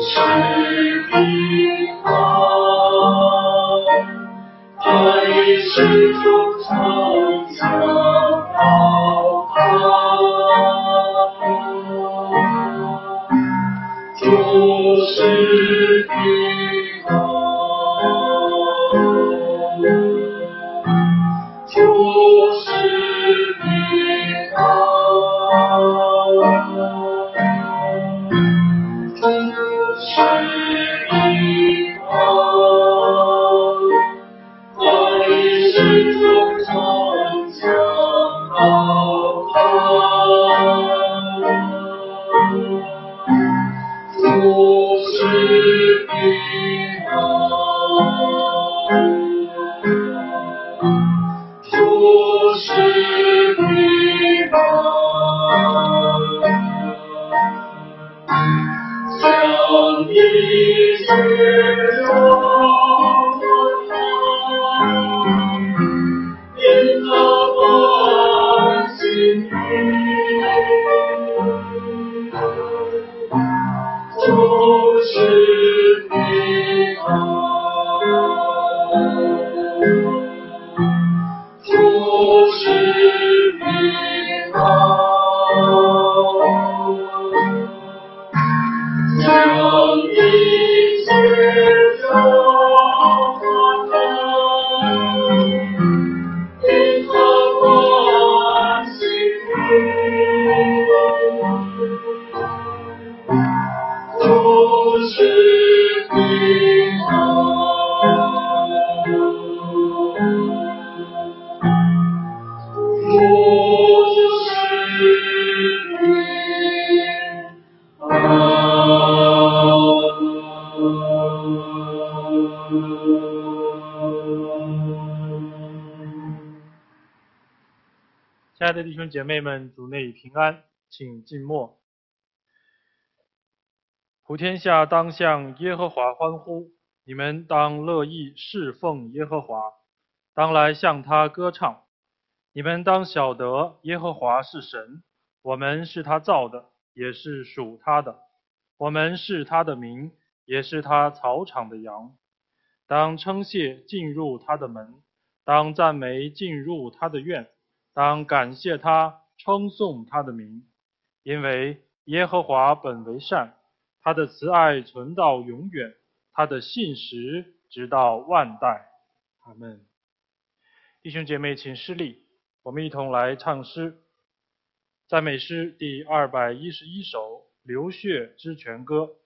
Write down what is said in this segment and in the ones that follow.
是平安，爱是从城墙到就是平安，就是平安。 亲爱的弟兄姐妹们，主内平安，请静默。普天下当向耶和华欢呼，你们当乐意侍奉耶和华，当来向他歌唱。你们当晓得耶和华是神，我们是他造的，也是属他的。我们是他的民，也是他草场的羊。当称谢进入他的门，当赞美进入他的院，当感谢他，称颂他的名。因为耶和华本为善，他的慈爱存到永远，他的信实直到万代。阿们。弟兄姐妹，请施礼，我们一同来唱诗。赞美诗第211首，流血之泉歌。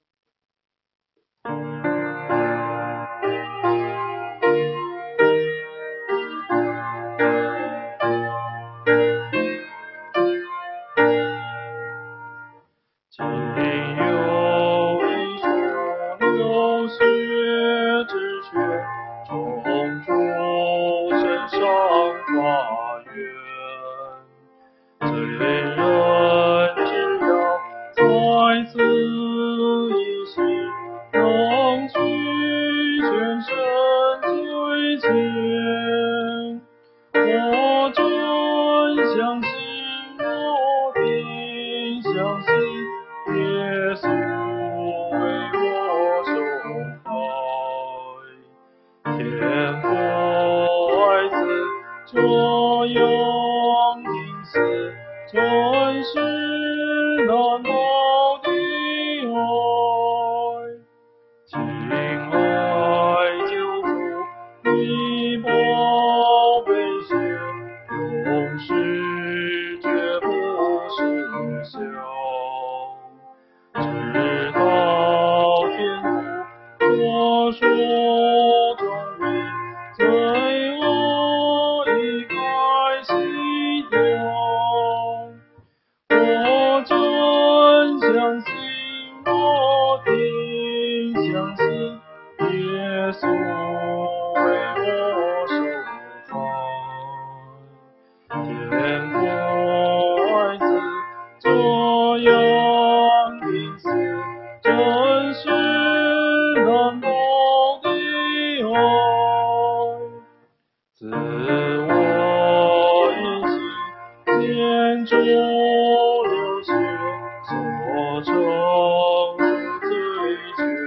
流血所成罪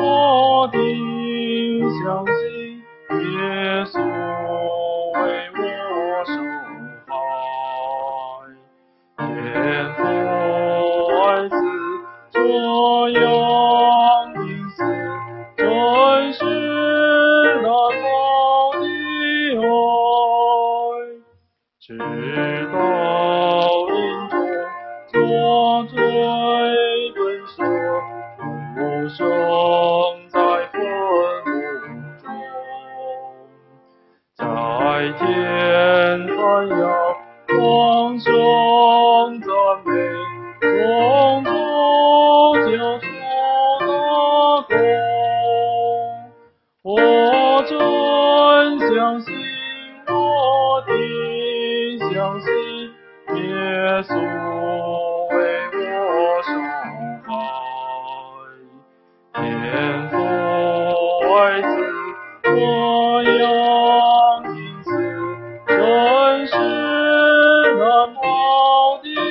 我定相信耶稣为我受害，天父爱子这样因此真是那造的爱，直到临终作罪本所，无声在坟墓中，在天还要放声赞美，从主救赎的功。我真相信，我的相信，耶稣为我受害，天父爱子这样因此真是难报的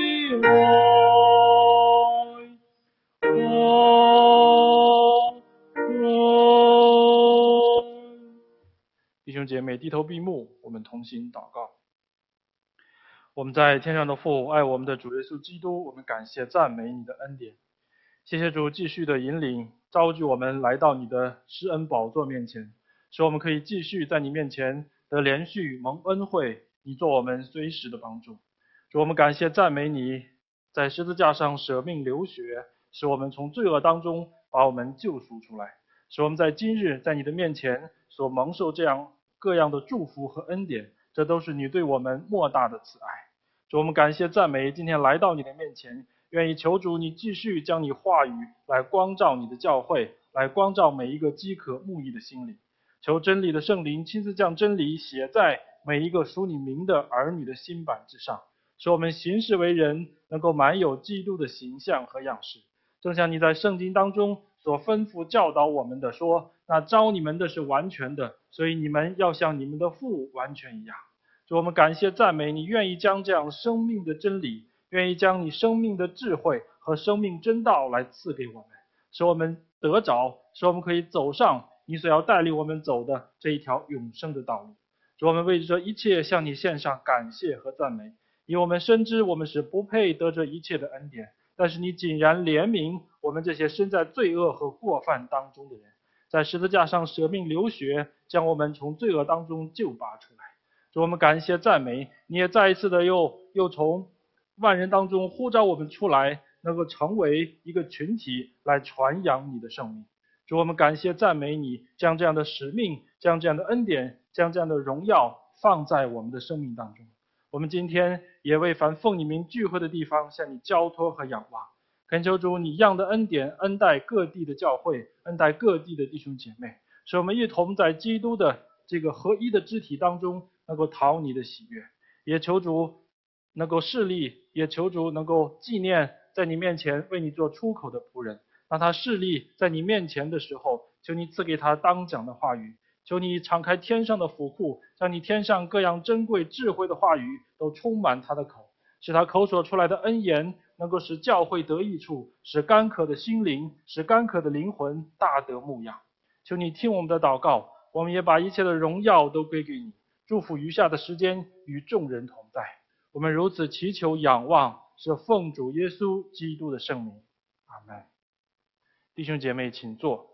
弟兄姐妹，低头闭目，我们同心祷告。我们在天上的父，爱我们的主耶稣基督，我们感谢赞美你的恩典。谢谢主继续的引领，召聚我们来到你的施恩宝座面前，使我们可以继续在你面前得连续蒙恩惠，你做我们随时的帮助。主，我们感谢赞美你，在十字架上舍命流血，使我们从罪恶当中把我们救赎出来，使我们在今日在你的面前所蒙受这样各样的祝福和恩典，这都是你对我们莫大的慈爱。主，我们感谢赞美，今天来到你的面前，愿意求主你继续将你话语来光照你的教会，来光照每一个饥渴慕义的心灵。求真理的圣灵亲自将真理写在每一个属你名的儿女的心板之上，使我们行事为人能够满有基督的形象和样式。正像你在圣经当中所吩咐教导我们的说，那召你们的是完全的，所以你们要像你们的父完全一样。主，我们感谢赞美你，愿意将这样生命的真理，愿意将你生命的智慧和生命真道来赐给我们，使我们得着，使我们可以走上你所要带领我们走的这一条永生的道路。主，我们为这一切向你献上感谢和赞美，因为我们深知我们是不配得这一切的恩典，但是你竟然怜悯我们这些身在罪恶和过犯当中的人，在十字架上舍命流血，将我们从罪恶当中救拔出来。主，我们感谢赞美，你也再一次的又从万人当中呼召我们出来，能够成为一个群体来传扬你的圣名。主，我们感谢赞美你，将这样的使命，将这样的恩典，将这样的荣耀放在我们的生命当中。我们今天也为凡奉你名聚会的地方向你交托和仰望，恳求主你一样的恩典恩待各地的教会，恩待各地的弟兄姐妹，使我们一同在基督的这个合一的肢体当中能够讨你的喜悦。也求主能够侍立，也求主能够纪念在你面前为你做出口的仆人，当他侍立在你面前的时候，求你赐给他当讲的话语，求你敞开天上的府库，将你天上各样珍贵智慧的话语都充满他的口，使他口所出来的恩言能够使教会得益处，使干渴的心灵，使干渴的灵魂大得牧养。求你听我们的祷告，我们也把一切的荣耀都归给你，祝福余下的时间与众人同在。我们如此祈求仰望，是奉主耶稣基督的圣名。阿们。弟兄姐妹请坐。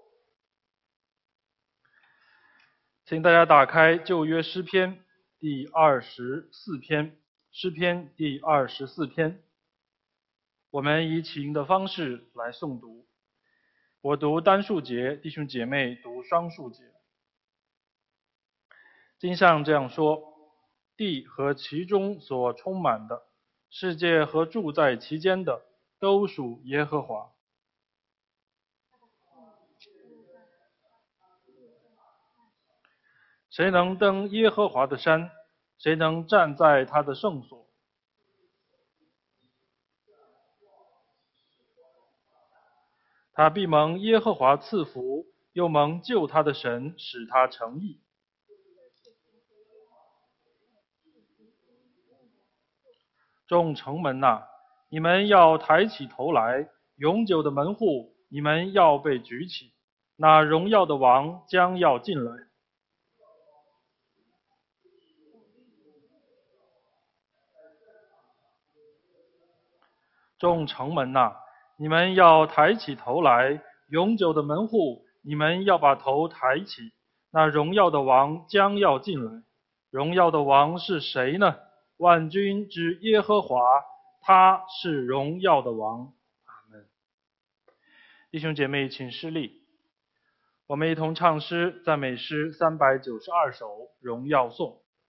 请大家打开旧约诗篇第24篇，诗篇第24篇。我们以起音的方式来诵读，我读单数节，弟兄姐妹读双数节。经上这样说，地和其中所充满的，世界和住在其间的，都属耶和华。谁能登耶和华的山？谁能站在他的圣所？他必蒙耶和华赐福，又蒙救他的神使他成义。众城门哪，你们要抬起头来，永久的门户，你们要被举起。 那荣耀的王将要进来。众城门哪，你们要抬起头来，永久的门户，你们要把头抬起，那荣耀的王将要进来。荣耀的王是谁呢？万军之耶和华，他是荣耀的王。阿们。弟兄姐妹，请施礼。我们一同唱诗，赞美诗392首《荣耀颂》。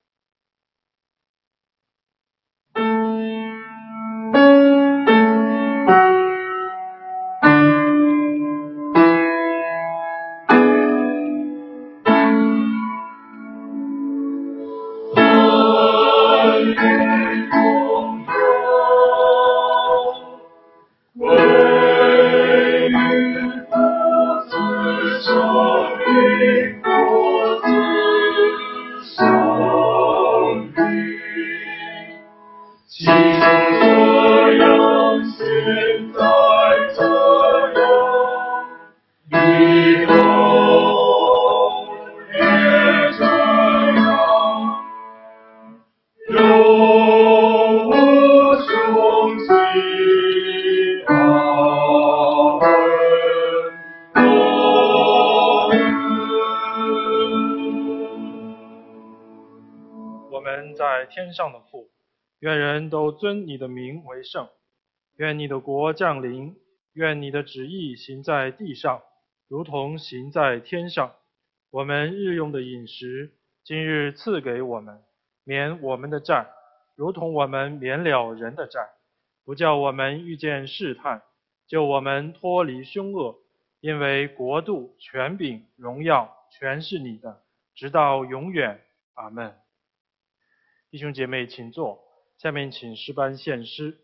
在天上的父，愿人都尊你的名为圣。愿你的国降临，愿你的旨意行在地上，如同行在天上。我们日用的饮食，今日赐给我们，免我们的债，如同我们免了人的债。不叫我们遇见试探，救我们脱离凶恶。因为国度、权柄、荣耀，全是你的，直到永远。阿们。弟兄姐妹，请坐。下面请诗班献诗。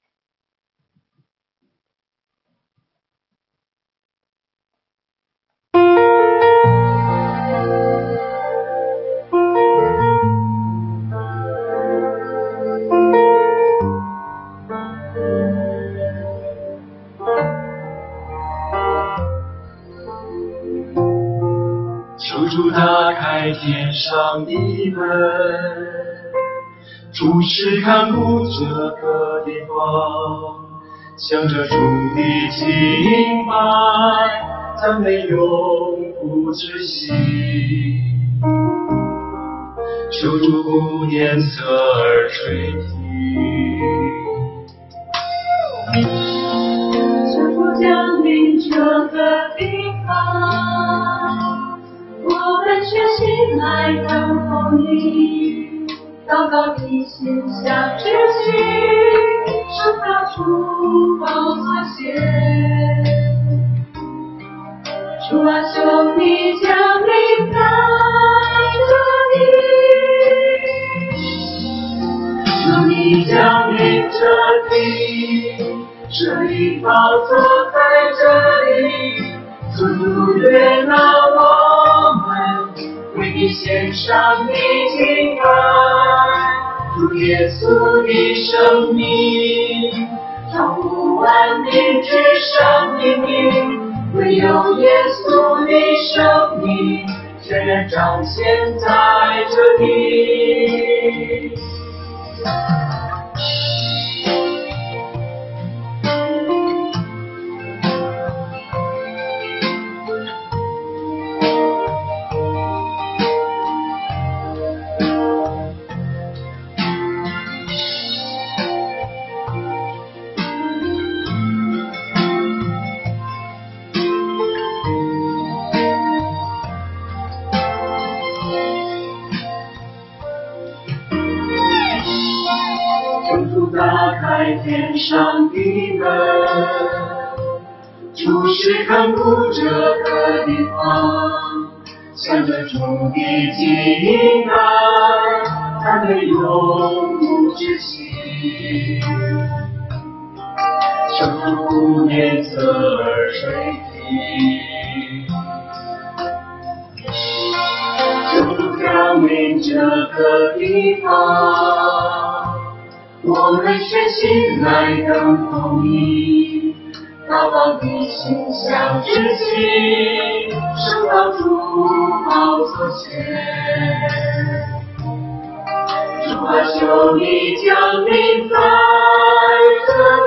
求主打开天上的门，注视看顾这个地方，向着主的敬拜，赞美永不止息。求主不念侧耳垂听， 求主降临这个地方，我们全心来等候你。祷告的心向至极，圣道主宝座前。主啊，求你降临在这里， 求你降临这里，这里宝座在这里，主悦纳我们，为你献上的敬拜。主耶稣的生命，超乎万民之上的名，唯有耶稣的生命，全然彰显在这里。打开天上的门，注视看顾这个地方，向着主的敬拜，赞美永不止息。求主不念侧耳垂听，求主降临这个地方，我们全心来等候你。 祷告的心相知心，升到主宝座前。主啊，求你降临在这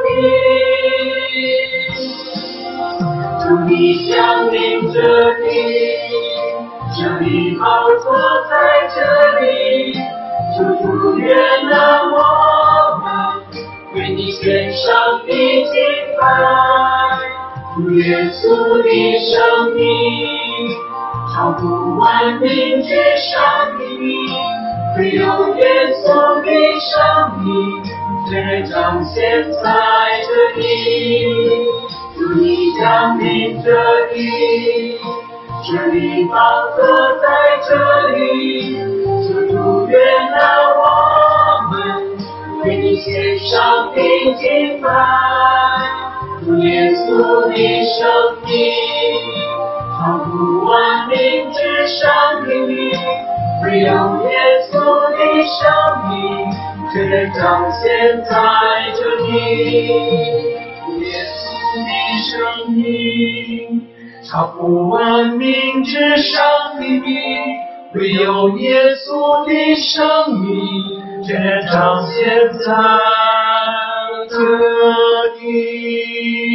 地，主你降临这地，这里宝座在这里，主悦纳我们，为你献上的敬拜。主耶稣的生命，超乎万民之上的名，唯有耶稣的生命，只彰显在这里。主你降临这里，这里宝座在这里，主悦纳我们，为你献上的敬拜。主耶稣的生命，超乎万民之上的名，唯有耶稣的生命，只彰显在这里。耶稣的生命，超乎万民之上的名，唯有耶稣的生命，只彰显在这里。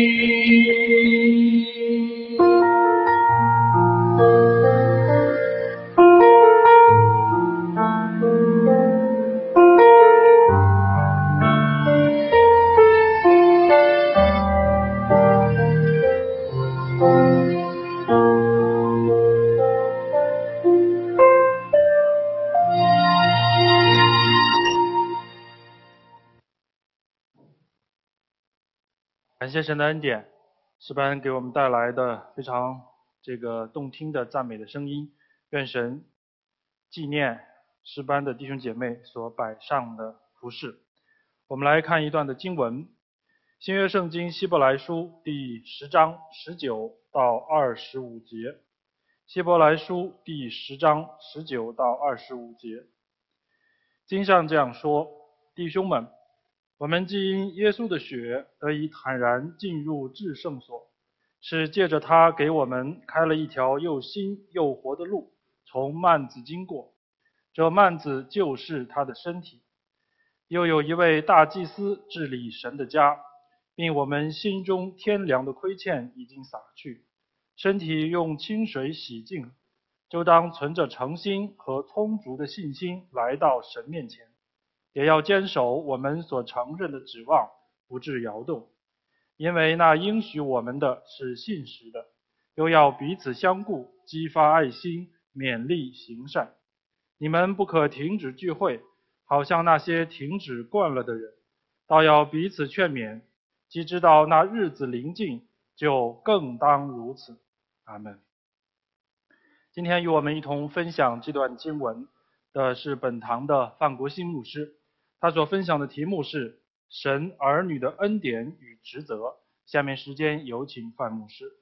感谢神的恩典，诗班给我们带来的非常动听的赞美的声音，愿神纪念诗班的弟兄姐妹所摆上的服饰。我们来看一段的经文，新约圣经希伯来书第10章19到25节。希伯来书第10章19到25节。经上这样说：弟兄们，我们既因耶稣的血得以坦然进入至圣所，是借着他给我们开了一条又新又活的路，从幔子经过。这幔子就是他的身体。又有一位大祭司治理神的家，并我们心中天良的亏欠已经洒去，身体用清水洗净，就当存着诚心和充足的信心来到神面前，也要坚守我们所承认的指望，不致摇动。因为那应许我们的是信实的，又要彼此相顾，激发爱心，勉励行善。你们不可停止聚会，好像那些停止惯了的人，倒要彼此劝勉，既知道那日子临近，就更当如此。阿们。今天与我们一同分享这段经文的是本堂的范国新牧师，他所分享的题目是神儿女的恩典与职责。下面时间有请范牧师。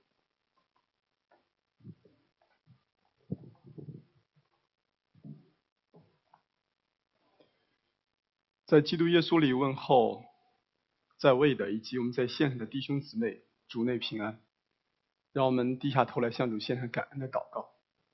在基督耶稣里问候在位的以及我们在线上的弟兄姊妹，主内平安。让我们低下头来向主献上感恩的祷告。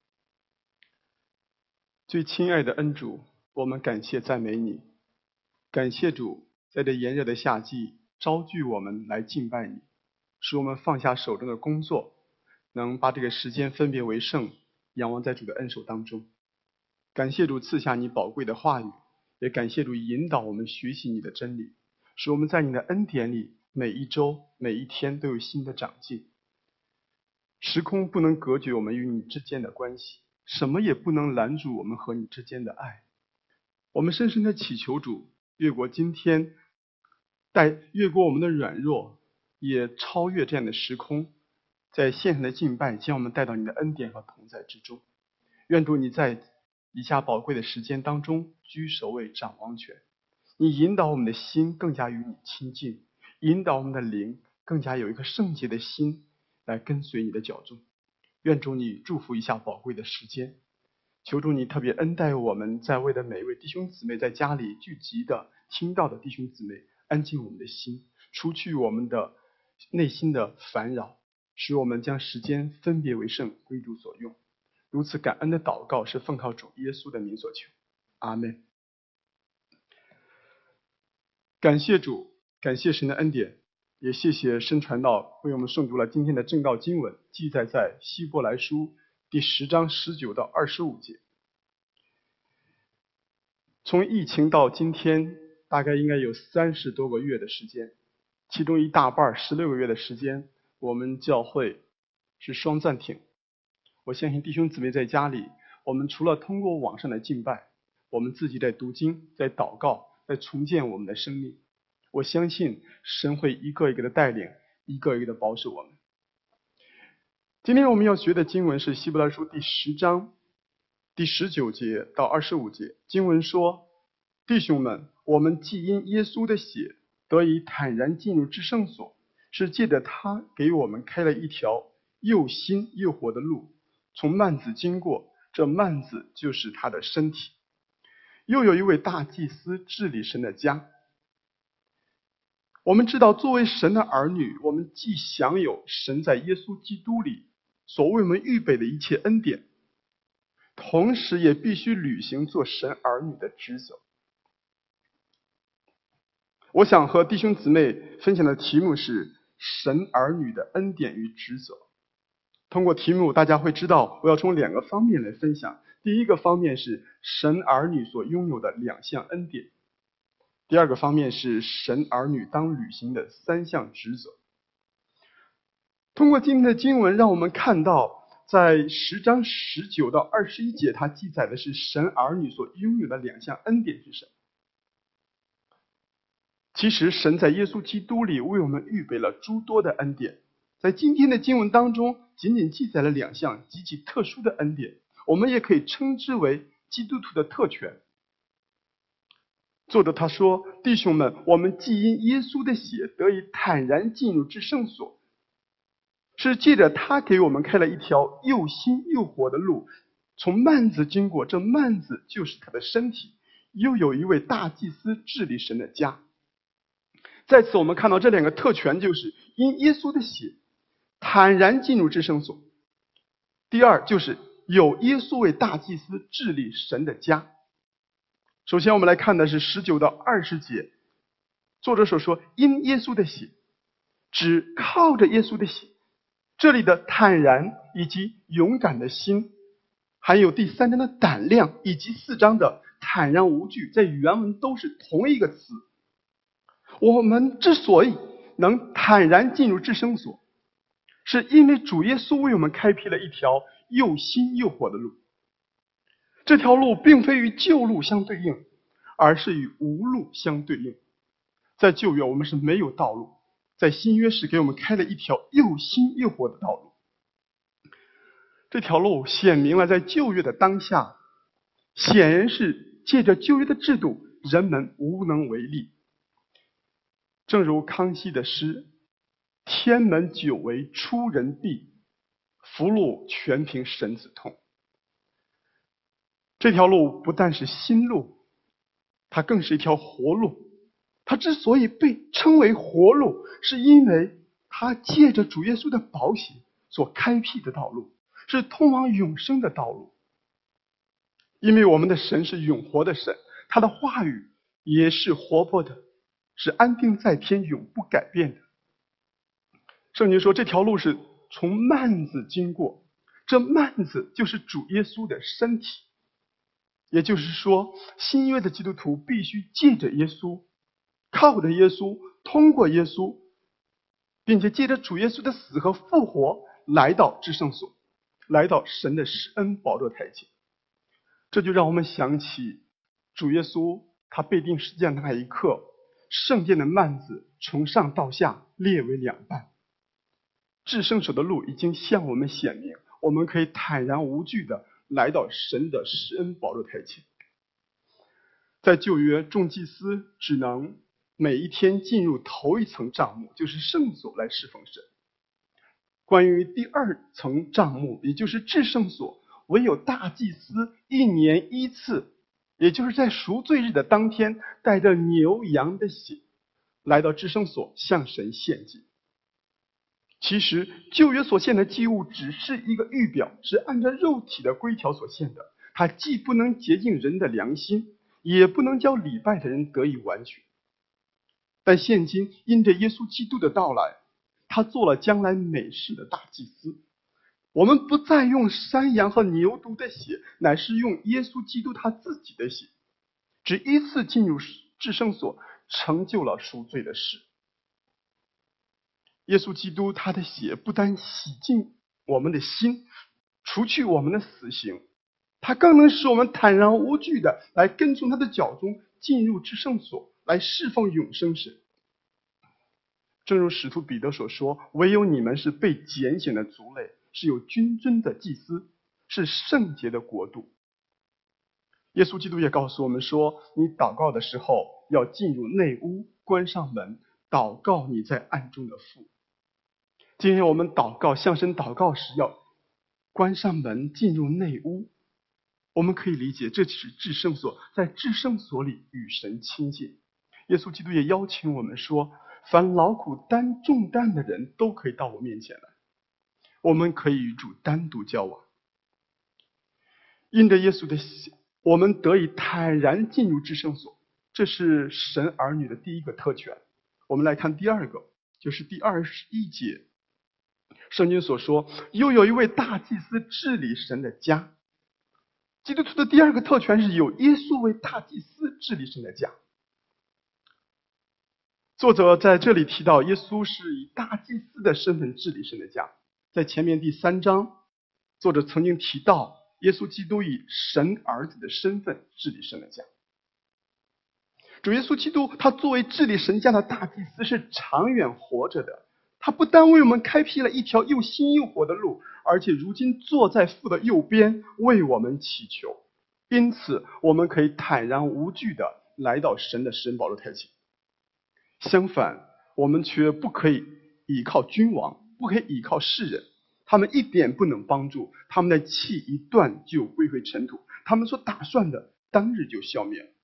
最亲爱的恩主，我们感谢赞美你，感谢主在这炎热的夏季召聚我们来敬拜你，使我们放下手中的工作，能把这个时间分别为圣，仰望在主的恩手当中。感谢主赐下你宝贵的话语，也感谢主引导我们学习你的真理，使我们在你的恩典里每一周每一天都有新的长进。时空不能隔绝我们与你之间的关系，什么也不能拦阻我们和你之间的爱。我们深深的祈求主越过今天，越过我们的软弱，也超越这样的时空，在线上的敬拜将我们带到你的恩典和同在之中。愿主你在以下宝贵的时间当中居首位掌王权，你引导我们的心更加与你亲近，引导我们的灵更加有一颗圣洁的心来跟随你的脚踪。愿主你祝福一下宝贵的时间，求主你特别恩待我们在位的每一位弟兄姊妹，在家里聚集的听到的弟兄姊妹，安静我们的心，除去我们的内心的烦扰，使我们将时间分别为圣，归主所用。如此感恩的祷告是奉靠主耶稣的名所求，阿们。感谢主，感谢神的恩典，也谢谢申传道为我们诵读了今天的正道经文，记载在希伯来书第10章19到25节。从疫情到今天，大概应该有30多个月的时间，其中一大半16个月的时间，我们教会是双暂停。我相信弟兄姊妹在家里，我们除了通过网上的敬拜，我们自己在读经，在祷告，在重建我们的生命。我相信神会一个一个的带领，一个一个的保守我们。今天我们要学的经文是希伯来书第10章第19节到25节。经文说：弟兄们，我们既因耶稣的血得以坦然进入至圣所，是借着他给我们开了一条又新又活的路，从幔子经过，这幔子就是他的身体。又有一位大祭司治理神的家。我们知道，作为神的儿女，我们既享有神在耶稣基督里所为我们预备的一切恩典，同时也必须履行做神儿女的职责。我想和弟兄姊妹分享的题目是神儿女的恩典与职责。通过题目，大家会知道我要从2个方面来分享。第一个方面是神儿女所拥有的2项恩典，第二个方面是神儿女当履行的3项职责。通过今天的经文，让我们看到在10章19到21节，它记载的是神儿女所拥有的2项恩典是什么。其实神在耶稣基督里为我们预备了诸多的恩典，在今天的经文当中仅仅记载了2项极其特殊的恩典，我们也可以称之为基督徒的特权。作者他说：弟兄们，我们既因耶稣的血得以坦然进入至圣所，是借着他给我们开了一条又新又活的路，从幔子经过，这幔子就是他的身体。又有一位大祭司治理神的家。在此我们看到这2个特权，就是因耶稣的血坦然进入至圣所，第二就是有耶稣为大祭司治理神的家。首先我们来看的是19到20节，作者所说因耶稣的血，只靠着耶稣的血。这里的坦然以及勇敢的心，还有第3章的胆量以及4章的坦然无惧，在原文都是同一个词。我们之所以能坦然进入至圣所，是因为主耶稣为我们开辟了一条又新又活的路。这条路并非与旧路相对应，而是与无路相对应。在旧约我们是没有道路，在新约是给我们开了一条又新又活的道路。这条路显明了在旧约的当下，显然是借着旧约的制度，人们无能为力。正如康熙的诗：天门久为出人避，福禄全凭神子痛。这条路不但是新路，它更是一条活路。它之所以被称为活路，是因为它借着主耶稣的宝血所开辟的道路，是通往永生的道路。因为我们的神是永活的神，他的话语也是活泼的，是安定在天，永不改变的。圣经说这条路是从幔子经过，这幔子就是主耶稣的身体。也就是说，新约的基督徒必须借着耶稣，靠着耶稣，通过耶稣，并且借着主耶稣的死和复活，来到至圣所，来到神的施恩宝座台前。这就让我们想起主耶稣他被钉十字架的那一刻，圣殿的幔子从上到下裂为2半。至圣所的路已经向我们显明，我们可以坦然无惧的来到神的施恩宝座台前。在旧约，众祭司只能每一天进入头一层帐幕，就是圣所来侍奉神。关于第2层帐幕，也就是至圣所，唯有大祭司1年1次，也就是在赎罪日的当天，带着牛羊的血来到至圣所向神献祭。 其实旧约所献的祭物只是一个预表，是按照肉体的规条所献的，它既不能洁净人的良心，也不能叫礼拜的人得以完全。但现今因着耶稣基督的到来，他做了将来美事的大祭司，我们不再用山羊和牛犊的血，乃是用耶稣基督他自己的血，只一次进入至圣所，成就了赎罪的事。耶稣基督他的血不单洗净我们的心，除去我们的死刑，他更能使我们坦然无惧的来跟从他的脚中进入至圣所，来侍奉永生神。正如使徒彼得所说，唯有你们是被拣选的族类，是有君尊的祭司，是圣洁的国度。耶稣基督也告诉我们说，你祷告的时候要进入内屋，关上门，祷告你在暗中的父。今天我们祷告向神祷告时要关上门，进入内屋。我们可以理解，这是至圣所，在至圣所里与神亲近。耶稣基督也邀请我们说，凡劳苦担重担的人都可以到我面前来，我们可以与主单独交往。因着耶稣的血，我们得以坦然进入至圣所，这是神儿女的第一个特权。我们来看第二个，就是第21节，圣经所说，又有一位大祭司治理神的家。基督徒的第二个特权是有耶稣为大祭司治理神的家。作者在这里提到，耶稣是以大祭司的身份治理神的家。在前面第3章，作者曾经提到，耶稣基督以神儿子的身份治理神的家。主耶稣基督他作为治理神家的大祭司是长远活着的，他不单为我们开辟了一条又新又活的路，而且如今坐在父的右边为我们祈求。因此我们可以坦然无惧的来到神的施恩宝座台前。相反，我们却不可以倚靠君王，不可以倚靠世人，他们一点不能帮助，他们的气一断就归回尘土，他们所打算的当日就消灭了。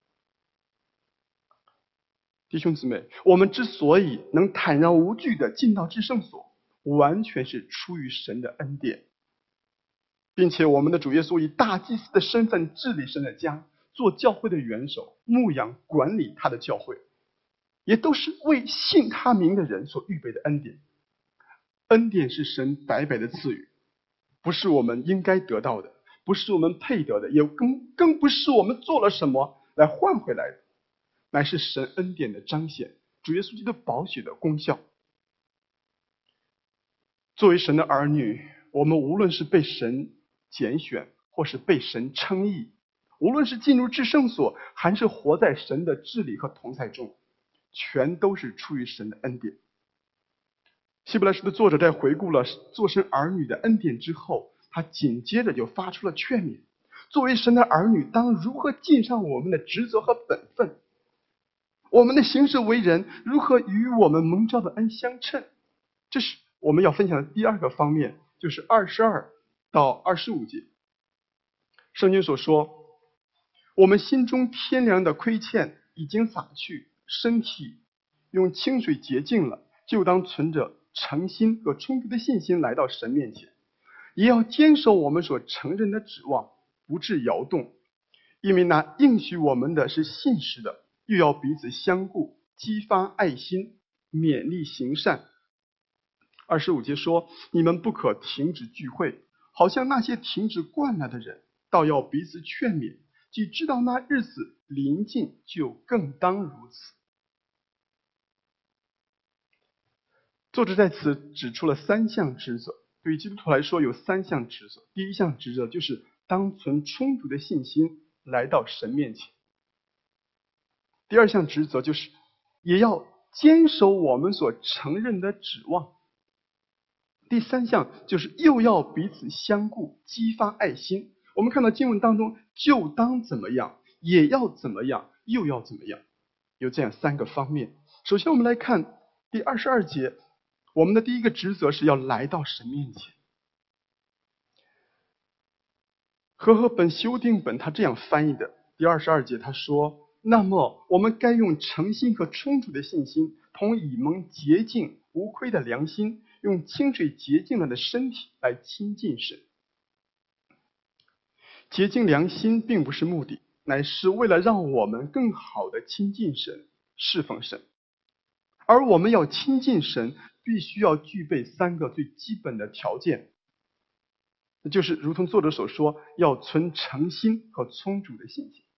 弟兄姊妹，我们之所以能坦然无惧的进到至圣所，完全是出于神的恩典，并且我们的主耶稣以大祭司的身份治理神的家，做教会的元首，牧养管理他的教会，也都是为信他名的人所预备的恩典。恩典是神白白的赐予，不是我们应该得到的，不是我们配得的，也更不是我们做了什么来换回来的，乃是神恩典的彰显，主耶稣基督宝血的功效。作为神的儿女，我们无论是被神拣选，或是被神称义，无论是进入至圣所，还是活在神的治理和同在中，全都是出于神的恩典。希伯来书的作者在回顾了做神儿女的恩典之后，他紧接着就发出了劝勉，作为神的儿女当如何尽上我们的职责和本分，我们的行事为人如何与我们蒙召的恩相称。这是我们要分享的第二个方面，就是22到25节。圣经所说，我们心中天良的亏欠已经洒去，身体用清水洁净了，就当存着诚心和充足的信心来到神面前，也要坚守我们所承认的指望，不致摇动，因为那应许我们的是信实的，又要彼此相顾，激发爱心，勉励行善。25节说，你们不可停止聚会，好像那些停止惯了的人，倒要彼此劝勉，既知道那日子临近，就更当如此。作者在此指出了3项职责，对于基督徒来说有3项职责。第一项职责就是当存充足的信心来到神面前。第二项职责就是也要坚守我们所承认的指望。第3项就是又要彼此相顾，激发爱心。我们看到经文当中，就当怎么样，也要怎么样，又要怎么样，有这样3个方面。首先我们来看第22节，我们的第一个职责是要来到神面前。和合本修订本他这样翻译的，第22节他说，那么我们该用诚心和充足的信心，同以蒙洁净无亏的良心， 用清水洁净了的身体来亲近神。洁净良心并不是目的，乃是为了让我们更好的亲近神、侍奉神。而我们要亲近神，必须要具备3个最基本的条件，那就是如同作者所说，要存诚心和充足的信心。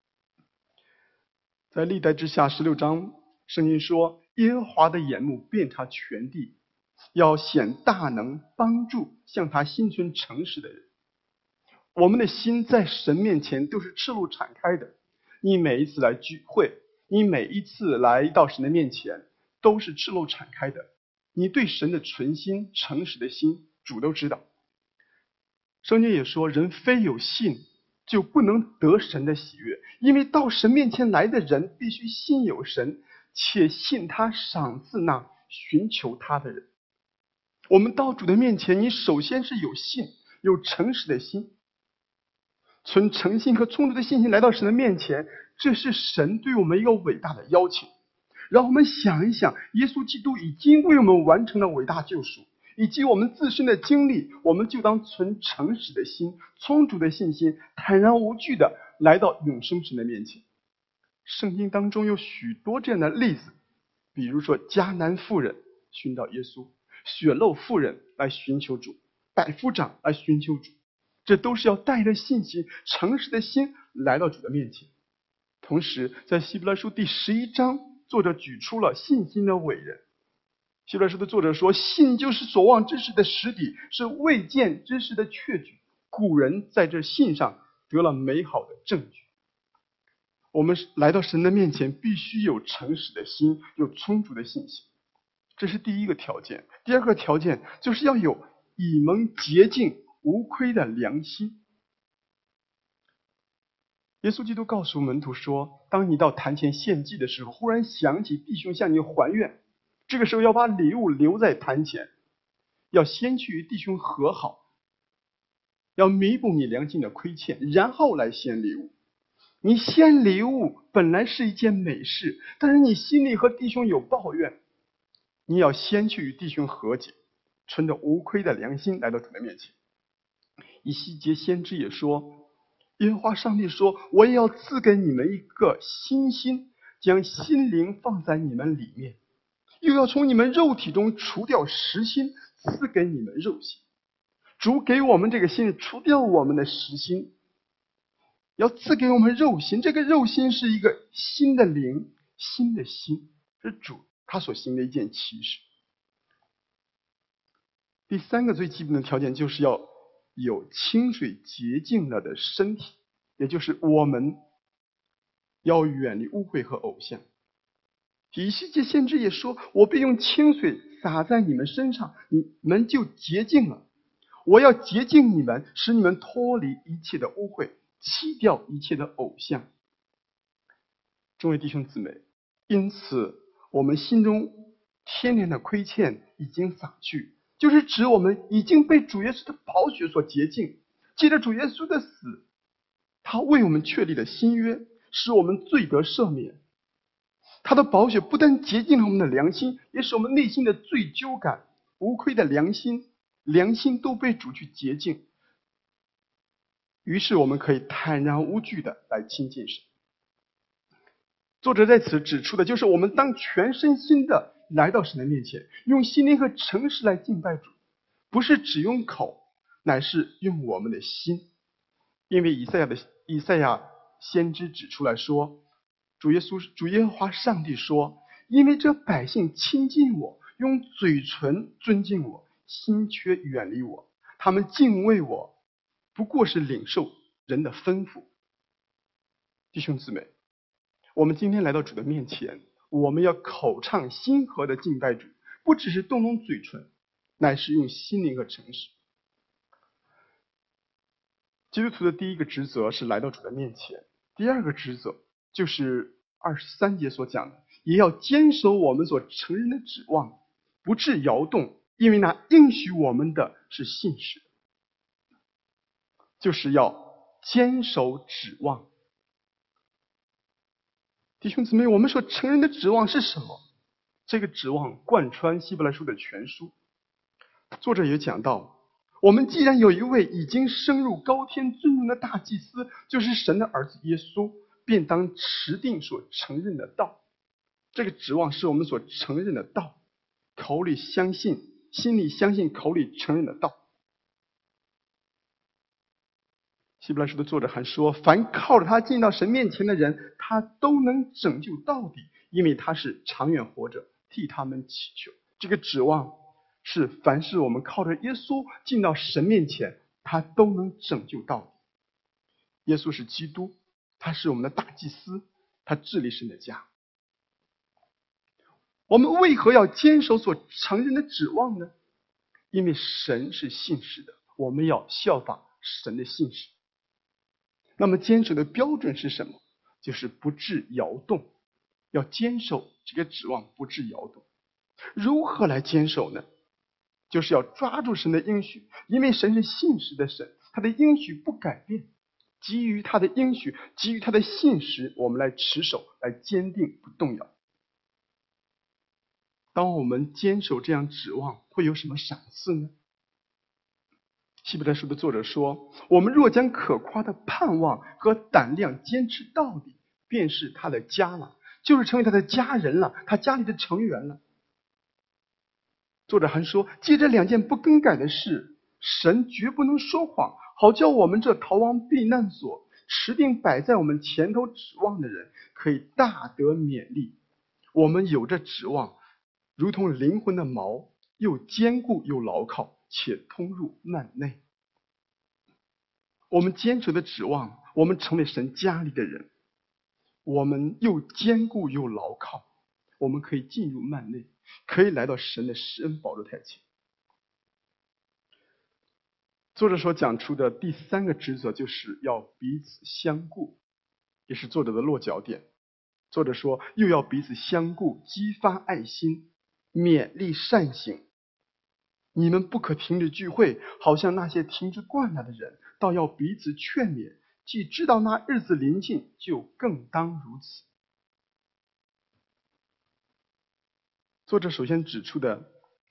在历代志下16章，圣经说，耶和华的眼目遍察全地，要显大能，帮助向他心存诚实的人。我们的心在神面前都是赤露敞开的，你每一次来聚会，你每一次来到神的面前，都是赤露敞开的。你对神的纯心、诚实的心，主都知道。圣经也说，人非有信，就不能得神的喜悦，因为到神面前来的人，必须信有神，且信他赏赐那寻求他的人。我们到主的面前，你首先是有信，有诚实的心，存诚心和充足的信心来到神的面前，这是神对我们一个伟大的邀请。让我们想一想，耶稣基督已经为我们完成了伟大救赎，以及我们自身的经历，我们就当存诚实的心、充足的信心，坦然无惧的来到永生神的面前。圣经当中有许多这样的例子，比如说迦南妇人寻找耶稣，血漏妇人来寻求主，百夫长来寻求主，这都是要带着信心、诚实的心来到主的面前。同时在希伯来书第11章，作者举出了信心的伟人。希伯来书的作者说，信就是所望之事的实底，是未见之事的确据。古人在这信上得了美好的证据。我们来到神的面前，必须有诚实的心，有充足的信心，这是第一个条件。第二个条件就是要有以蒙洁净无亏的良心。耶稣基督告诉门徒说，当你到坛前献祭的时候，忽然想起弟兄向你还愿，这个时候要把礼物留在坛前，要先去与弟兄和好，要弥补你良心的亏欠，然后来献礼物。你献礼物本来是一件美事，但是你心里和弟兄有抱怨，你要先去与弟兄和解，存着无亏的良心来到主的面前。以西结先知也说，耶和华上帝说，我也要赐给你们一个新心，将心灵放在你们里面，又要从你们肉体中除掉实心，赐给你们肉心。主给我们这个心，除掉我们的实心，要赐给我们肉心。这个肉心是一个新的灵，新的心，是主他所行的一件奇事。第三个最基本的条件就是要有清水洁净了的身体，也就是我们要远离污秽和偶像。以西结先知也说，我必用清水洒在你们身上，你们就洁净了。我要洁净你们，使你们脱离一切的污秽，弃掉一切的偶像。众位弟兄姊妹，因此我们心中天然的亏欠已经洒去，就是指我们已经被主耶稣的宝血所洁净。借着主耶稣的死，他为我们确立了新约，使我们罪得赦免。他的宝血不但洁净了我们的良心，也使我们内心的罪疚感、无愧的良心都被主去洁净。于是我们可以坦然无惧的来亲近神。作者在此指出的就是，我们当全身心的来到神的面前，用心灵和诚实来敬拜主，不是只用口，乃是用我们的心。因为以赛亚先知指出来说，主耶和华上帝说，因为这百姓亲近我，用嘴唇尊敬我，心却远离我，他们敬畏我，不过是领受人的吩咐。弟兄姊妹，我们今天来到主的面前，我们要口唱心和的敬拜主，不只是动动嘴唇，乃是用心灵和诚实。基督徒的第一个职责是来到主的面前，第二个职责就是23节所讲的，也要坚守我们所承认的指望，不致摇动，因为那应许我们的是信实的。就是要坚守指望。弟兄姊妹，我们所承认的指望是什么？这个指望贯穿希伯来书的全书， 作者也讲到，我们既然有一位已经升入高天尊荣的大祭司，就是神的儿子耶稣，便当持定所承认的道。这个指望是我们所承认的道，口里相信，心里相信，口里承认的道。希伯来书的作者还说，凡靠着他进到神面前的人，他都能拯救到底，因为他是长远活着，替他们祈求。这个指望是凡是我们靠着耶稣进到神面前，他都能拯救到底。耶稣是基督，他是我们的大祭司，他治理神的家。我们为何要坚守所承认的指望呢？因为神是信实的，我们要效法神的信实。那么坚守的标准是什么？就是不致摇动，要坚守这个指望不致摇动。如何来坚守呢？就是要抓住神的应许，因为神是信实的神，他的应许不改变。基于他的应许，基于他的信实，我们来持守，来坚定不动摇。当我们坚守这样指望，会有什么赏赐呢？希伯来书的作者说，我们若将可夸的盼望和胆量坚持到底，便是他的家了，就是成为他的家人了，他家里的成员了。作者还说，借这两件不更改的事，神绝不能说谎，好叫我们这逃往避难所，持定摆在我们前头指望的人，可以大得勉励。我们有这指望，如同灵魂的锚，又坚固又牢靠，且通入幔内。我们坚守的指望，我们成为神家里的人，我们又坚固又牢靠，我们可以进入幔内，可以来到神的施恩宝座台前。作者所讲出的第三个职责，就是要彼此相顾，也是作者的落脚点。作者说，又要彼此相顾，激发爱心，勉励善行。你们不可停止聚会，好像那些停止惯了的人，倒要彼此劝勉，既知道那日子临近，就更当如此。作者首先指出的，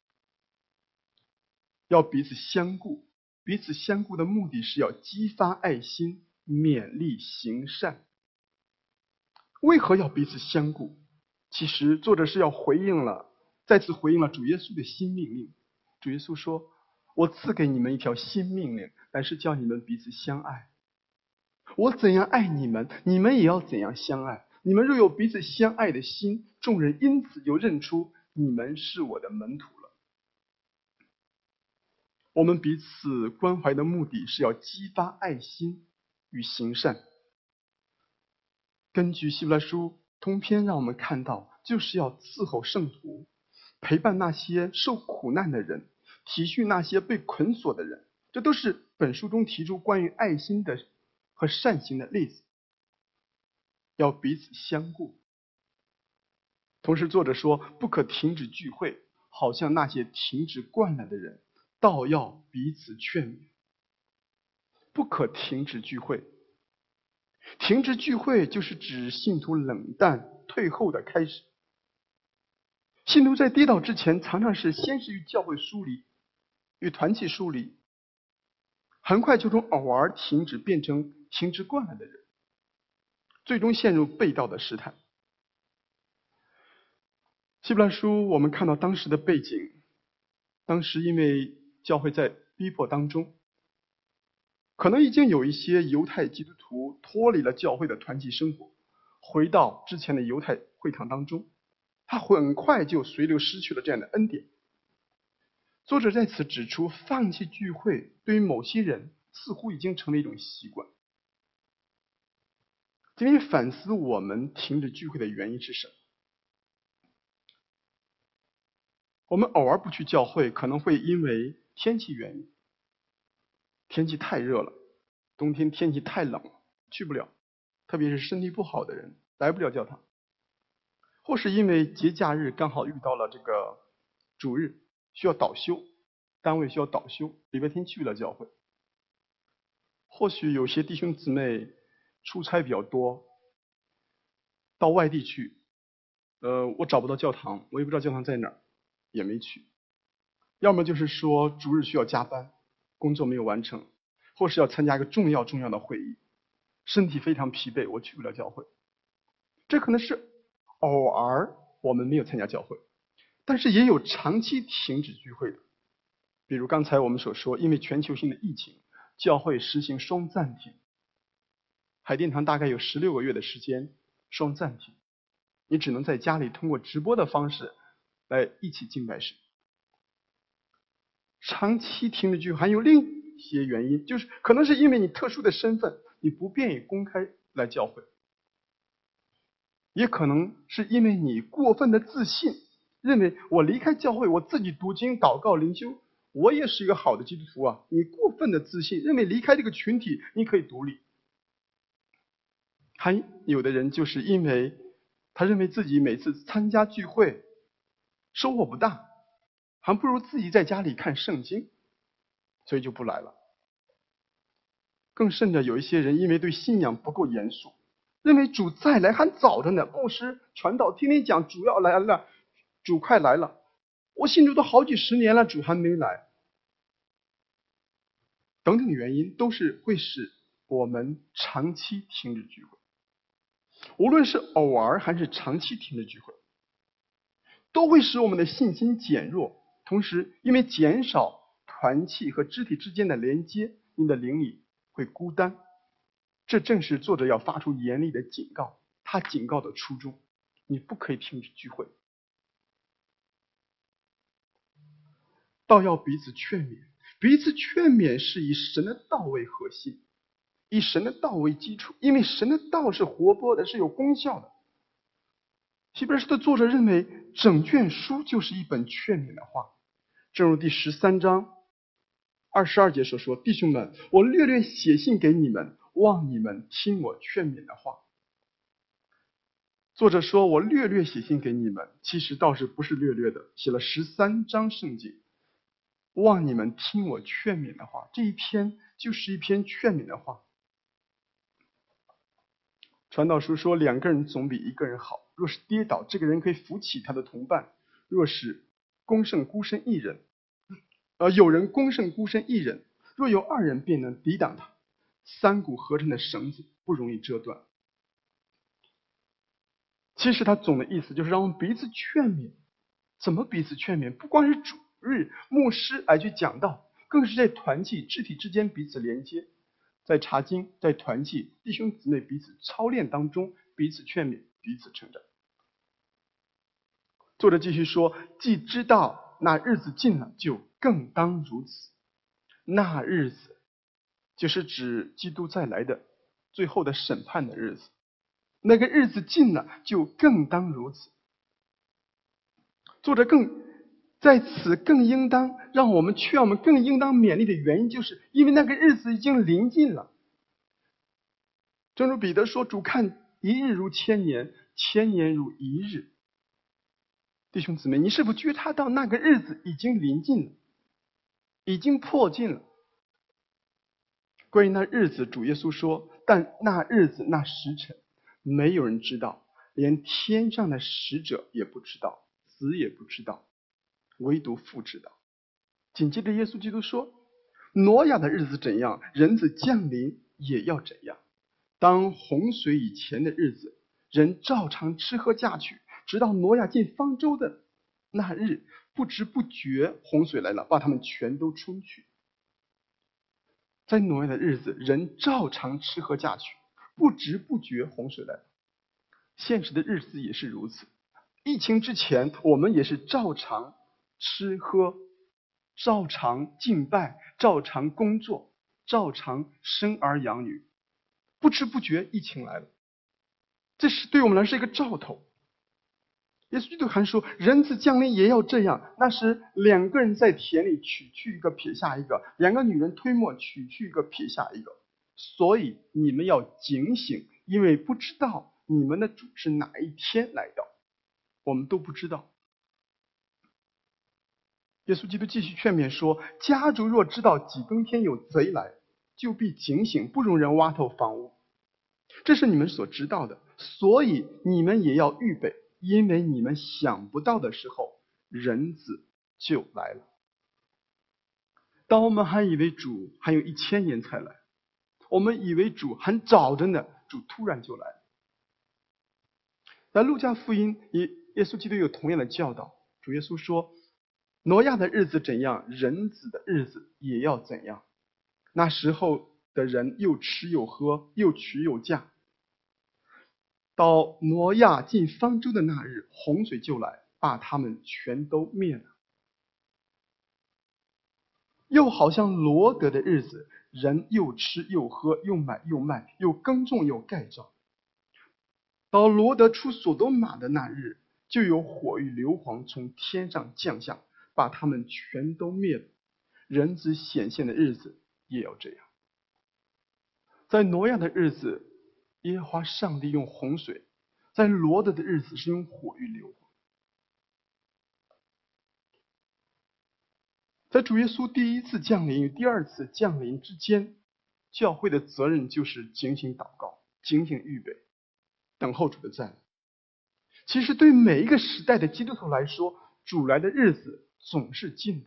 要彼此相顾，彼此相顾的目的是要激发爱心，勉励行善。为何要彼此相顾？其实作者是要再次回应了主耶稣的新命令。主耶稣说，我赐给你们一条新命令，乃是叫你们彼此相爱。我怎样爱你们，你们也要怎样相爱。你们若有彼此相爱的心，众人因此就认出你们是我的门徒了。我们彼此关怀的目的是要激发爱心与行善。根据希伯来书通篇让我们看到，就是要伺候圣徒，陪伴那些受苦难的人，体恤那些被捆锁的人。这都是本书中提出关于爱心的和善行的例子。要彼此相顾。同时作者说，不可停止聚会，好像那些停止惯了的人，倒要彼此劝勉。不可停止聚会。停止聚会就是指信徒冷淡退后的开始。信徒在跌倒之前，常常是先是与教会疏离，与团契疏离，很快就从偶尔停止变成停止惯了的人，最终陷入背道的试探。希伯来书我们看到当时的背景，当时因为教会在逼迫当中，可能已经有一些犹太基督徒脱离了教会的团契生活，回到之前的犹太会堂当中，他很快就随流失去了这样的恩典。作者在此指出，放弃聚会对于某些人似乎已经成为一种习惯。今天反思我们停止聚会的原因是什么？我们偶尔不去教会，可能会因为天气原因，天气太热了，冬天天气太冷了，去不了，特别是身体不好的人来不了教堂，或是因为节假日刚好遇到了这个主日需要倒休，单位需要倒休，礼拜天去不了教会。或许有些弟兄姊妹出差比较多，到外地去，我找不到教堂，我也不知道教堂在哪儿，也没去。 要么就是说主日需要加班，工作没有完成，或是要参加一个重要的会议，身体非常疲惫，我去不了教会。这可能是偶尔我们没有参加教会，但是也有长期停止聚会的。比如刚才我们所说，因为全球性的疫情，教会实行双暂停，海淀堂大概有16个月的时间双暂停，你只能在家里通过直播的方式来一起敬拜神。长期停止聚会还有另一些原因，就是可能是因为你特殊的身份，你不便于公开来教会，也可能是因为你过分的自信，认为我离开教会，我自己读经、祷告、灵修，我也是一个好的基督徒啊。你过分的自信，认为离开这个群体你可以独立。还有的人就是因为他认为自己每次参加聚会收获不大，还不如自己在家里看圣经，所以就不来了。更甚者，有一些人因为对信仰不够严肃，认为主再来还早着呢，牧师传道天天讲主要来了，主快来了，我信主都好几十年了，主还没来，等等原因都是会使我们长期停止聚会。无论是偶尔还是长期停止聚会，都会使我们的信心减弱，同时因为减少团契和肢体之间的连接，你的灵里会孤单。这正是作者要发出严厉的警告，他警告的初衷，你不可以停止聚会，倒要彼此劝勉。彼此劝勉是以神的道为核心，以神的道为基础，因为神的道是活泼的，是有功效的。希伯来书的作者认为，整卷书就是一本劝勉的话，正如第13章22节所说：“弟兄们，我略略写信给你们，望你们听我劝勉的话。”作者说我略略写信给你们，其实倒是不是略略的，写了13章圣经，望你们听我劝勉的话。这一篇就是一篇劝勉的话。传道书说，2个人总比1个人好。若是跌倒，这个人可以扶起他的同伴；若是攻胜孤身一人，有人攻胜孤身一人，若有2人便能抵挡他。3股合成的绳子不容易折断。其实他总的意思就是让我们彼此劝勉。怎么彼此劝勉？不光是主日牧师来去讲道，更是在团契肢体之间彼此连接，在查经，在团契弟兄姊妹彼此操练当中，彼此劝勉，彼此成长。作者继续说，既知道那日子近了，就更当如此。那日子就是指基督再来的最后的审判的日子，那个日子近了，就更当如此。作者在此更应当让我们劝我们更应当勉励的原因，就是因为那个日子已经临近了。正如彼得说，主看1日如1000年，1000年如1日。弟兄姊妹，你是否觉察到那个日子已经临近了，已经迫近了？关于那日子，主耶稣说，但那日子那时辰，没有人知道，连天上的使者也不知道，子也不知道，唯独父知道。紧接着耶稣基督说，挪亚的日子怎样，人子降临也要怎样。当洪水以前的日子，人照常吃喝嫁娶，直到挪亚进方舟的那日，不知不觉洪水来了，把他们全都冲去。在挪亚的日子，人照常吃喝嫁娶，不知不觉洪水来了。现实的日子也是如此。疫情之前，我们也是照常吃喝，照常敬拜，照常工作，照常生儿养女。不知不觉疫情来了，这是对我们来说一个兆头。耶稣基督还说，人子降临也要这样。那时2个人在田里，取去一个撇下一个；2个女人推磨，取去一个撇下一个。所以你们要警醒，因为不知道你们的主是哪一天来到。我们都不知道。耶稣基督继续劝勉说，家主若知道几更天有贼来，就必警醒，不容人挖透房屋。这是你们所知道的，所以你们也要预备，因为你们想不到的时候，人子就来了。 当我们还以为主还有1000年才来，我们以为主还早着呢，主突然就来了。在路加福音，耶稣基督有同样的教导。主耶稣说，挪亚的日子怎样，人子的日子也要怎样。那时候的人又吃又喝，又娶又嫁。到挪亚进方舟的那日，洪水就来，把他们全都灭了。又好像罗得的日子，人又吃又喝，又买又卖，又耕种又盖造。到罗得出所多玛的那日，就有火与硫磺从天上降下，把他们全都灭了。人子显现的日子也要这样。在挪亚的日子，耶和华上帝用洪水；在罗得的日子是用火与硫磺。在主耶稣第一次降临与第二次降临之间，教会的责任就是警醒祷告，警醒预备，等候主的再来。其实对每一个时代的基督徒来说，主来的日子总是近的。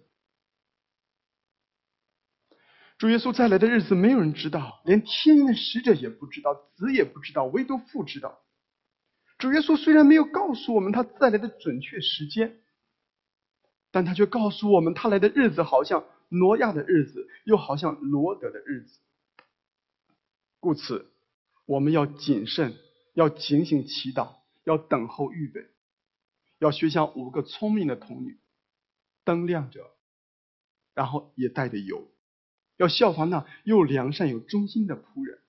主耶稣再来的日子没有人知道，连天上的使者也不知道，子也不知道，唯独父知道。主耶稣虽然没有告诉我们他再来的准确时间，但他却告诉我们他来的日子好像挪亚的日子，又好像罗得的日子。故此我们要谨慎，要警醒祈祷，要等候预备，要学像5个聪明的童女，灯亮着，然后也带着油，要效仿那又良善又忠心的仆人。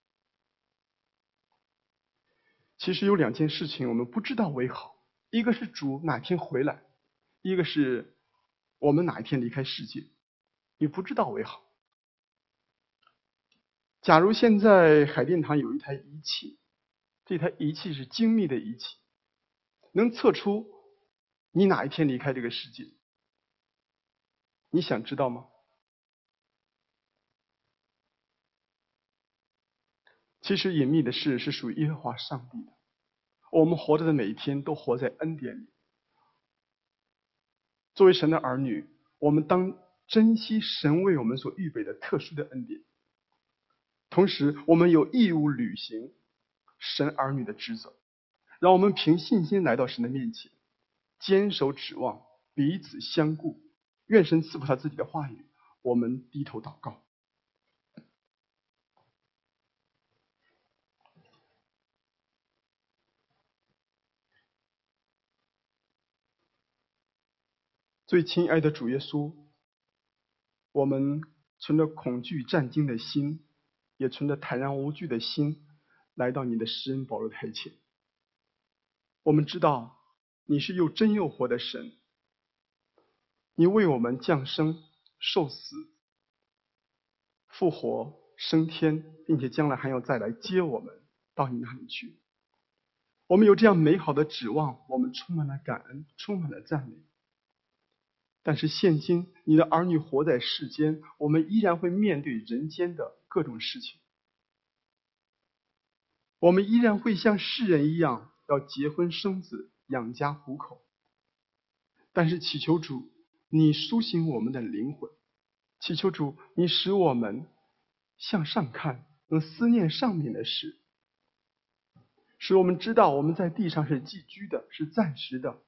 其实有2件事情我们不知道为好，一个是主哪天回来，一个是我们哪一天离开世界，你不知道为好。假如现在海淀堂有一台仪器，这台仪器是精密的仪器，能测出你哪一天离开这个世界，你想知道吗？其实隐秘的事是属于耶和华上帝的，我们活着的每一天都活在恩典里。作为神的儿女，我们当珍惜神为我们所预备的特殊的恩典，同时我们有义务履行神儿女的职责。让我们凭信心来到神的面前，坚守指望，彼此相顾。愿神赐福他自己的话语，我们低头祷告。最亲爱的主耶稣，我们存着恐惧战惊的心，也存着坦然无惧的心，来到你的施恩宝座台前。我们知道你是又真又活的神，你为我们降生、受死、复活、升天，并且将来还要再来接我们到你那里去。我们有这样美好的指望，我们充满了感恩，充满了赞美。但是现今你的儿女活在世间，我们依然会面对人间的各种事情，我们依然会像世人一样要结婚生子，养家糊口。但是祈求主，你苏醒我们的灵魂，祈求主，你使我们向上看，能思念上面的事，使我们知道我们在地上是寄居的，是暂时的。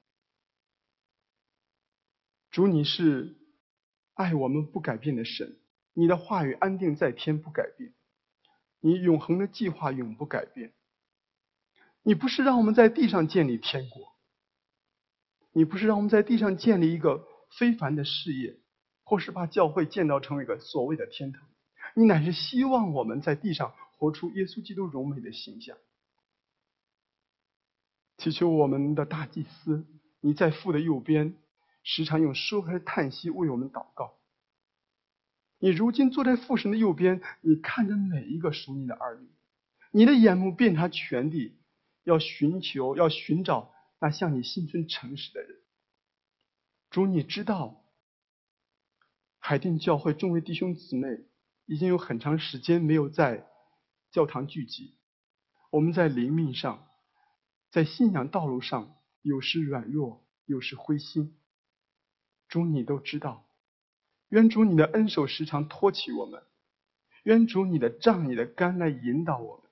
主，你是爱我们不改变的神，你的话语安定在天不改变，你永恒的计划永不改变。你不是让我们在地上建立天国，你不是让我们在地上建立一个非凡的事业，或是把教会建造成为一个所谓的天堂，你乃是希望我们在地上活出耶稣基督荣美的形象。祈求我们的大祭司，你在父的右边，时常用说和叹息为我们祷告。你如今坐在父神的右边，你看着每一个属你的儿女，你的眼目遍察全地，要寻找那向你心存诚实的人。主，你知道海淀教会众位弟兄姊妹已经有很长时间没有在教堂聚集，我们在灵命上，在信仰道路上有时软弱，有时灰心。主，你都知道， 愿主你的恩手时常托起我们，愿主你的杖、你的竿来引导我们。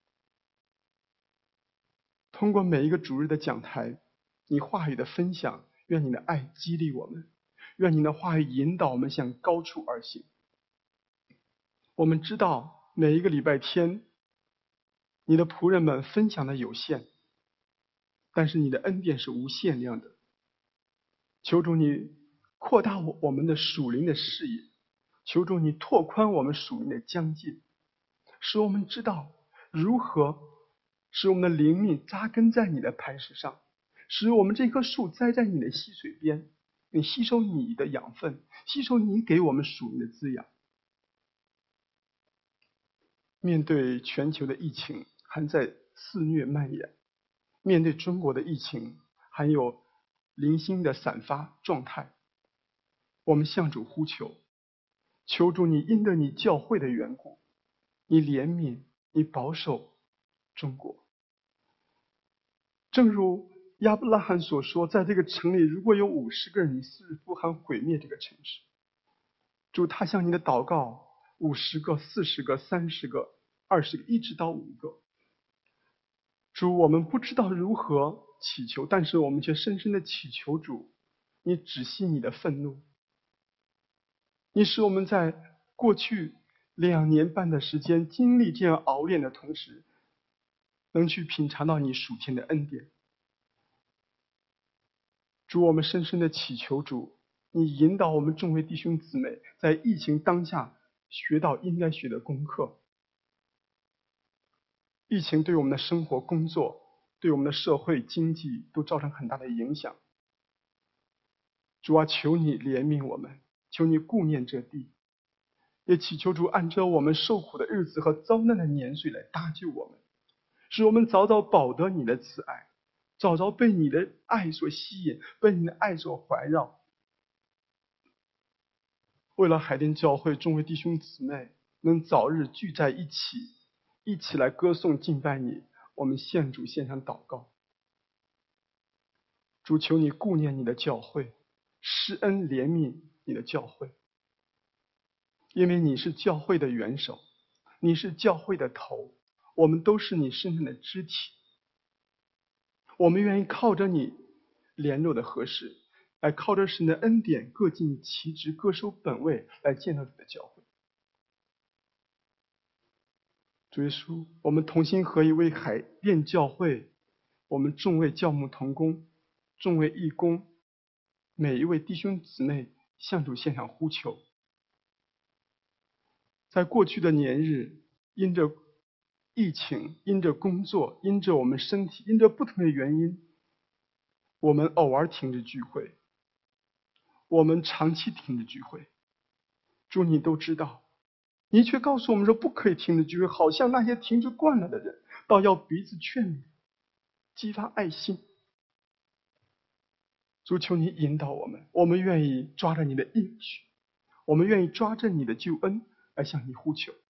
通过每一个主日的讲台，你话语的分享，愿你的爱激励我们，愿你的话语引导我们向高处而行。我们知道每一个礼拜天，你的仆人们分享的有限，但是你的恩典是无限量的。求主你扩大我们的属灵的视野，求主你拓宽我们属灵的疆界，使我们知道如何使我们的灵命扎根在你的磐石上，使我们这棵树栽在你的溪水边，你吸收你的养分，吸收你给我们属灵的滋养。面对全球的疫情还在肆虐蔓延，面对中国的疫情还有零星的散发状态，我们向主呼求，求主你因着你教会的缘故，你怜悯，你保守中国。正如亚伯拉罕所说，在这个城里如果有50个人，你4日不喊毁灭这个城市。主，他向你的祷告50个、40个、30个、20个，一直到5个。主，我们不知道如何祈求，但是我们却深深的祈求主，你止息你的愤怒。你使我们在过去2年半的时间经历这样熬炼的同时，能去品尝到你属天的恩典。主，我们深深的祈求主，你引导我们众位弟兄姊妹在疫情当下学到应该学的功课。疫情对我们的生活、工作，对我们的社会、经济都造成很大的影响。主啊，求你怜悯我们，求你顾念这地，也祈求主按照我们受苦的日子和遭难的年岁来搭救我们，使我们早早饱得你的慈爱，早早被你的爱所吸引，被你的爱所环绕。为了海淀教会众位弟兄姊妹能早日聚在一起，一起来歌颂敬拜你，我们献主献上祷告。主，求你顾念你的教会，施恩怜悯你的教会，因为你是教会的元首，你是教会的头，我们都是你身上的肢体。我们愿意靠着你联络的合适，来靠着神的恩典各尽其职，各守本位，来建造你的教会。主耶稣，我们同心合意为海淀教会，我们众位教牧同工，众位义工，每一位弟兄姊妹向主献上呼求。在过去的年日，因着疫情，因着工作，因着我们身体，因着不同的原因，我们偶尔停止聚会，我们长期停止聚会。主，你都知道，你却告诉我们说不可以停止聚会，好像那些停止惯了的人，倒要彼此劝勉，激发爱心。主，求你引导我们，我们愿意抓着你的应许，我们愿意抓着你的救恩来向你呼求。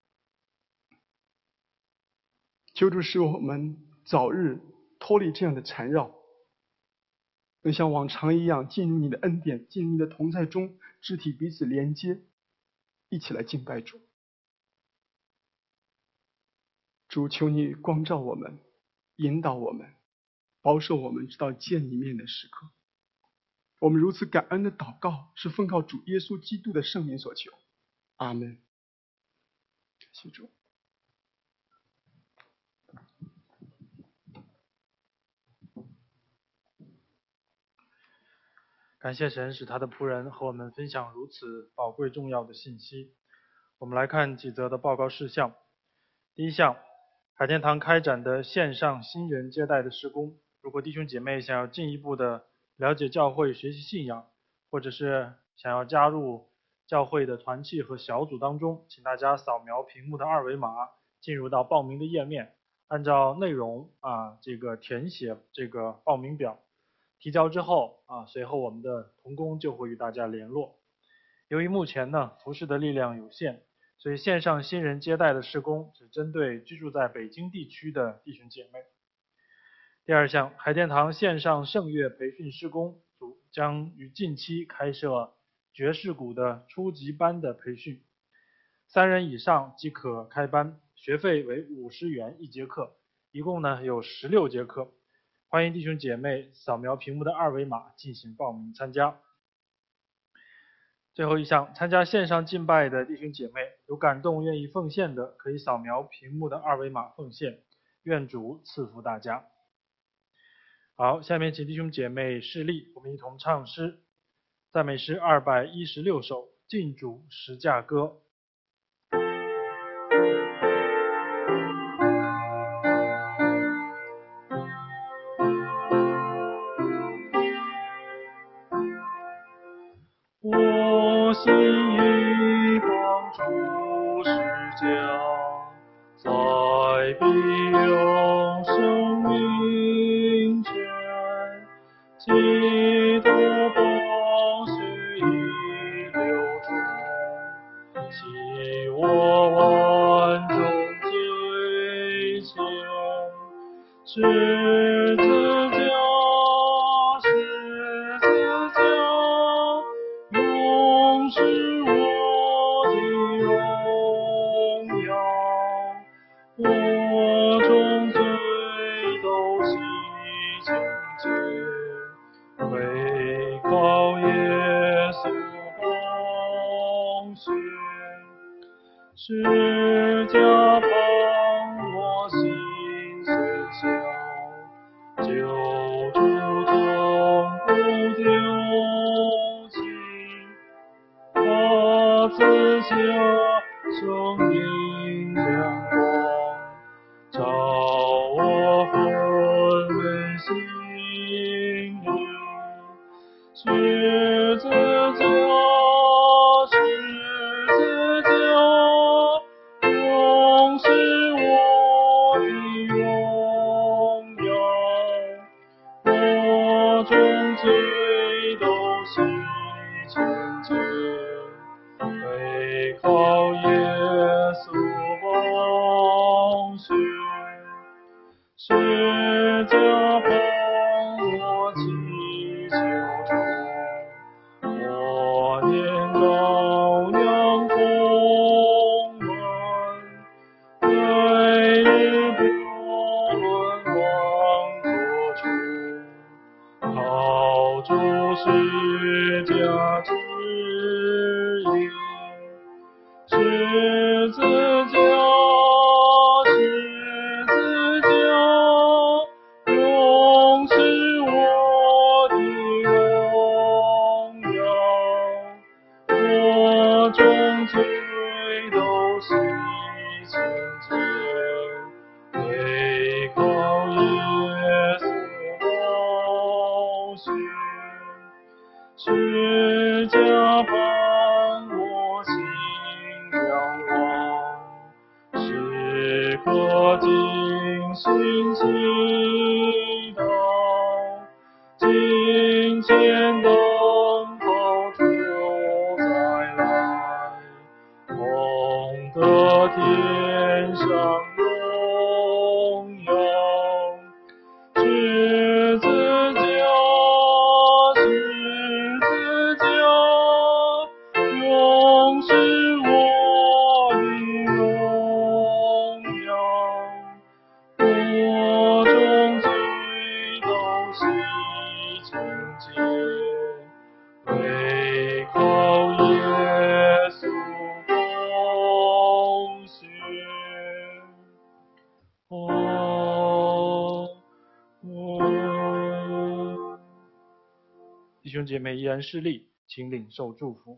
求主使我们早日脱离这样的缠绕，能像往常一样进入你的恩典，进入你的同在中，肢体彼此连接，一起来敬拜主。主，求你光照我们，引导我们，保守我们直到见你面的时刻。我们如此感恩的祷告，是奉靠主耶稣基督的圣名所求。阿门。谢谢主。 感谢神使他的仆人和我们分享如此宝贵重要的信息。我们来看几则的报告事项。第一项，海天堂开展的线上新人接待的事工。如果弟兄姐妹想要进一步的了解教会、学习信仰，或者是想要加入教会的团契和小组当中，请大家扫描屏幕的2维码，进入到报名的页面，按照内容填写这个报名表。提交之后随后我们的同工就会与大家联络。由于目前呢服事的力量有限，所以线上新人接待的事工只针对居住在北京地区的弟兄姐妹。第二项，海淀堂线上圣乐培训事工组将于近期开设爵士鼓的初级班的培训，3人以上即可开班，学费为50元1节课，一共呢有16节课。欢迎弟兄姐妹扫描屏幕的2维码进行报名参加。最后一项，参加线上敬拜的弟兄姐妹有感动愿意奉献的，可以扫描屏幕的2维码奉献。愿主赐福大家。好，下面请弟兄姐妹侍立，我们一同唱诗，赞美诗216首《敬主十架歌》。我心已放逐十架，在必有生命泉，基督宝血已流出，洗我万众罪愆。十字架，十字架，永是我的荣耀，我众罪都洗清洁，唯靠耶稣宝血，十架旁我心虽小，救主从不丢弃，他赐下生命亮光，照我昏昧心灵。十字架，十字架，永是我的荣耀，我众罪都洗清洁，唯靠耶稣宝血，十架旁我祈求主，我念羔羊丰满，每日标论王座处，靠主十架指引，十字架，十字架，永是我的荣耀，我众罪都洗清洁，唯靠耶稣宝血，十架旁我心仰望，时刻尽心祈祷，金钱等候主再来，蒙得天上荣耀，十字架，十字架，永是我的荣耀，我众罪都洗清洁，唯靠耶稣宝血。弟兄姐妹依然侍立，请领受祝福。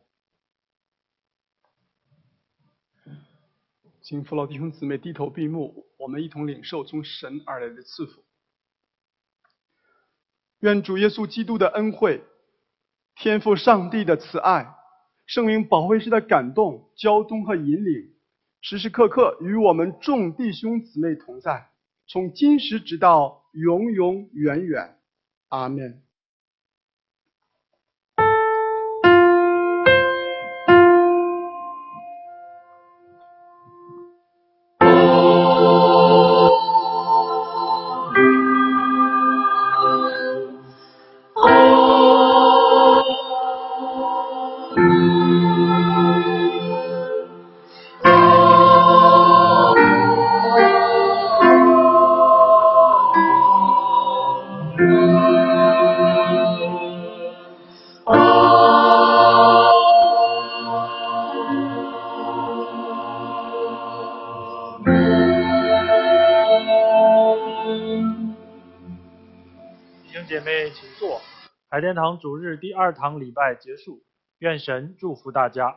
请父老弟兄姊妹低头闭目，我们一同领受从神而来的赐福。愿主耶稣基督的恩惠、天父上帝的慈爱、圣灵保惠师的感动、交通和引领，时时刻刻与我们众弟兄姊妹同在，从今时直到永永远远。阿们。 姐妹请坐。海淀堂主日第2堂礼拜结束，愿神祝福大家。